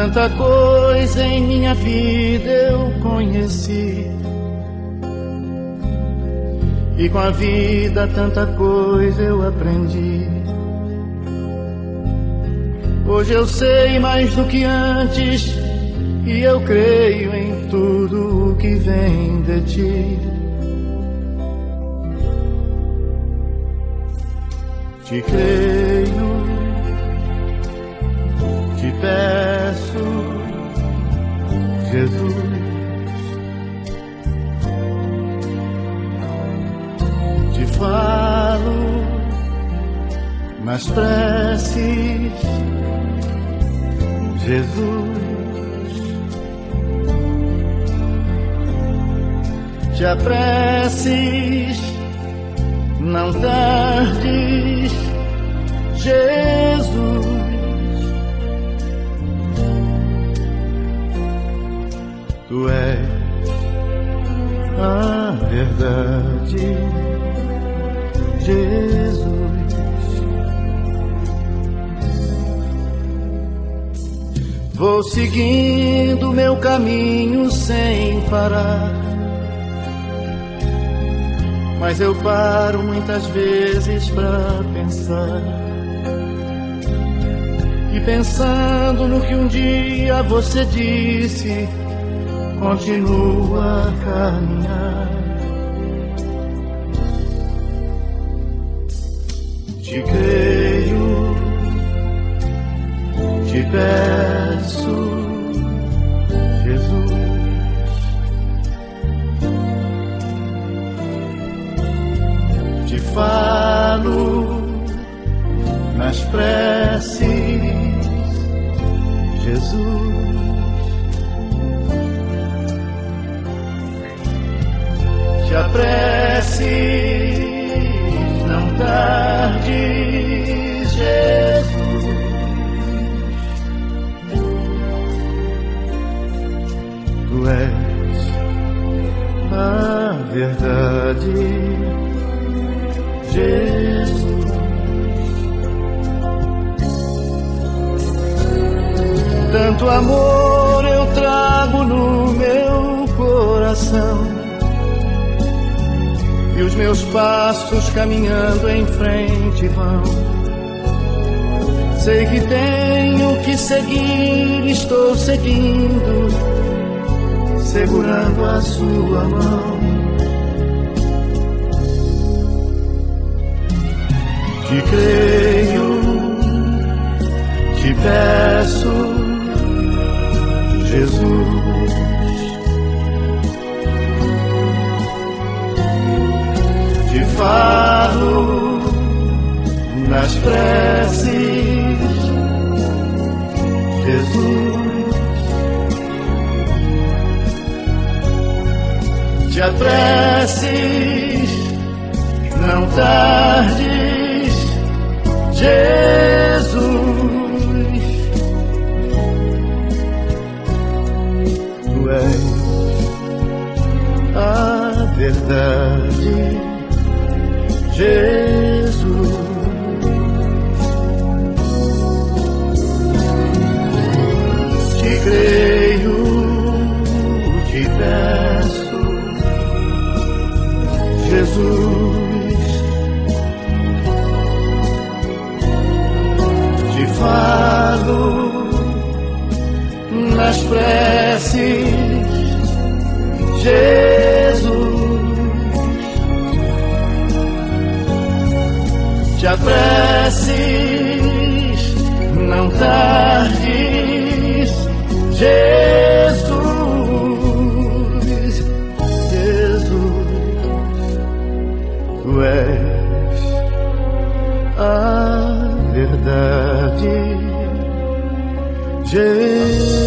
Tanta coisa em minha vida eu conheci, e com a vida tanta coisa eu aprendi. Hoje eu sei mais do que antes, e eu creio em tudo o que vem de ti. Te creio, te peço, Jesus. Te falo nas preces, Jesus. Te apresses, não tardes, Jesus. Tu és a verdade, Jesus. Vou seguindo meu caminho sem parar, mas eu paro muitas vezes pra pensar. E pensando no que um dia você disse, continua a caminhar. Te creio, te peço, Jesus. Te falo nas preces, Jesus. Te apresses, não tardes, Jesus. Tu és a verdade, Jesus. Tanto amor eu trago no meu coração, e os meus passos caminhando em frente vão. Sei que tenho que seguir, estou seguindo, segurando a sua mão. Te creio, te peço, Jesus. Te falo nas preces, Jesus. Te apresses, não tardes, Jesus. Tu és a verdade, Jesus. Te creio, te peço, Jesus. Te falo nas preces, Jesus. Te apresses, não tardes, Jesus. Jesus, tu és a verdade, Jesus.